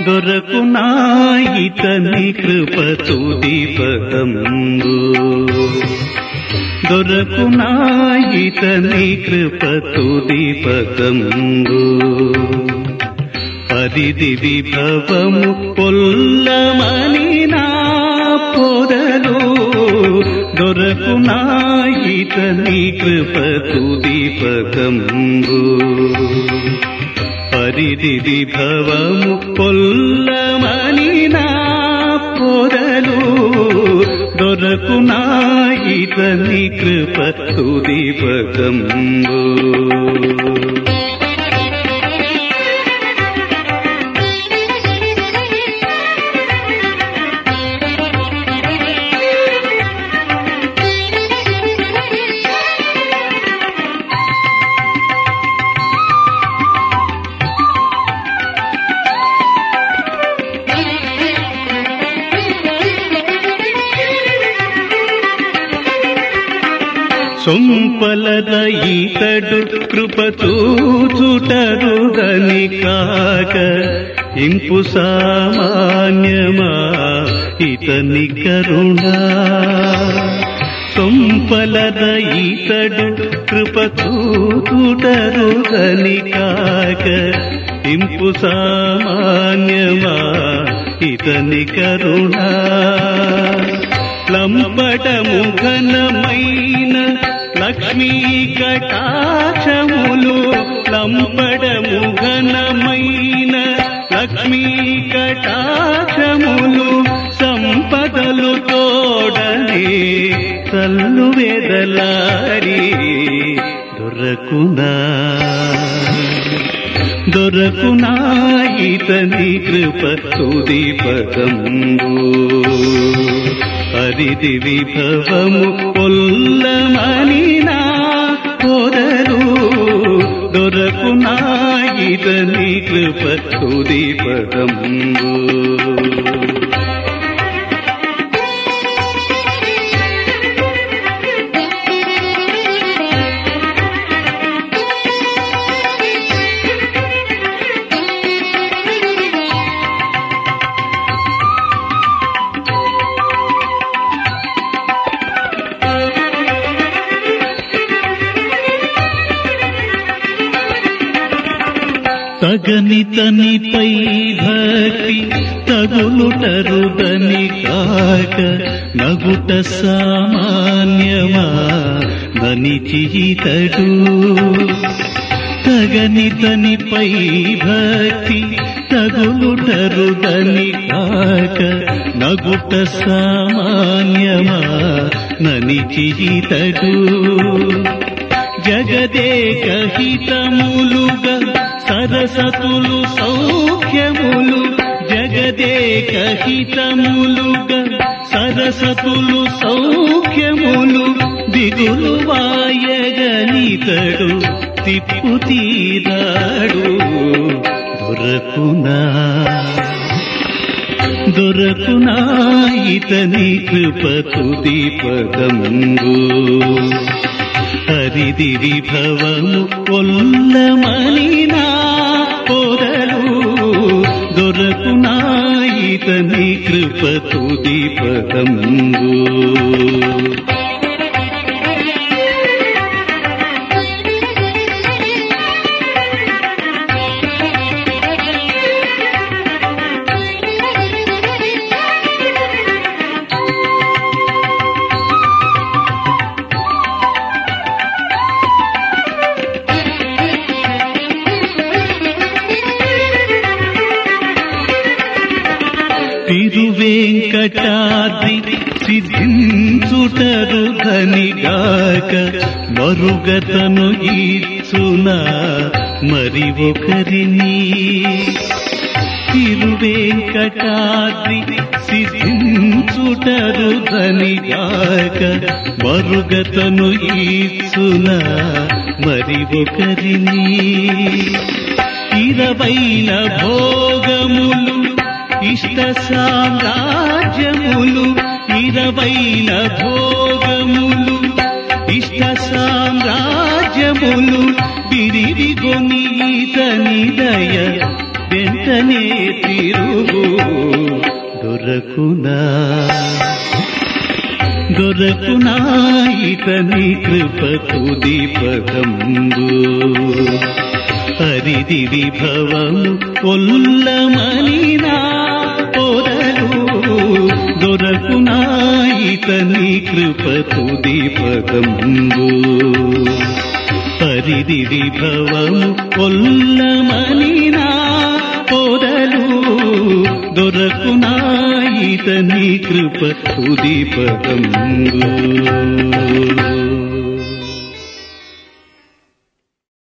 దొరకునా ఇతని కృప తుది పదంబు దొరకునా ఇతని కృప తుది పదంబు పరిధి విభవము పొల్లమని నా పొదలు దొరకునా ఇతని కృప తుది పదంబు పరిధి విభవము పొల్లమని నా పొదలు దొరకునా ఇతని కృప తుది పదంబు సొంపలద ఈతడు కృప చూచుటరుదని కాక ఇంపు సామాన్యమా ఇతని కరుణా సొంపలద ఈతడు కృప చూచుటరుదని కాక ఇంపు సామాన్యమా ఇతని కరుణా లంబటము ఘనమైన లక్ష్మీ కటాక్షములు లంబటము ఘనమైన లక్ష్మీ కటాక్షములు సంపదలు తోడనే తల్లు వెదలాడి దొరకునా ఇతని కృప తుది పదంబు పరిధి విభవము పొల్లమని నా పొదలు దొరకునా ఇతని కృప తుది పదంబు తగనితనిపై భక్తి తగులుటరుదని కాక నగుట సామాన్యమా ననిచితడు తగనితనిపై భక్తి తగులుటరుదని కాక నగుట సామాన్యమా ననిచితడు జగదేక హితములుగా సరసతులు సౌఖ్యములు జగదేక హితములుగా సరసతులు సౌఖ్యములు దిగులు వాయగనితడు తిప్పు తీరాడు దొరకునా ఇతని కృప తుది పదంబు పరిధి విభవము పొల్లమని నా పొదలు దొరకునా ఇతని కృప తుది పదంబు తిరువేంకటాద్రి సిద్ధించుటరుధనిగాక మరుగతను ఈచునా మరి ఒకరిని తిరువేంకటాద్రి సిద్ధించుటరుధనిగాక మరుగతను ఈచునా మరి ఒకరిని 20 భోగములు ఇష్ట సామ్రాజ్యములు 20 భోగములు ఇష్ట సామ్రాజ్యములు బిరివిగొని ఇతని దయ వెంట ఇతనే తిరుగు దొరకునా ఇతని కృప తుది పదంబు హరిది విభవము ఒల్లమనినా పొరలు దొరకునా ఇతని కృప తుది పదంబు హరిది విభవము ఒల్లమనినా పొరలు దొరకునా ఇతని కృప తుది పదంబు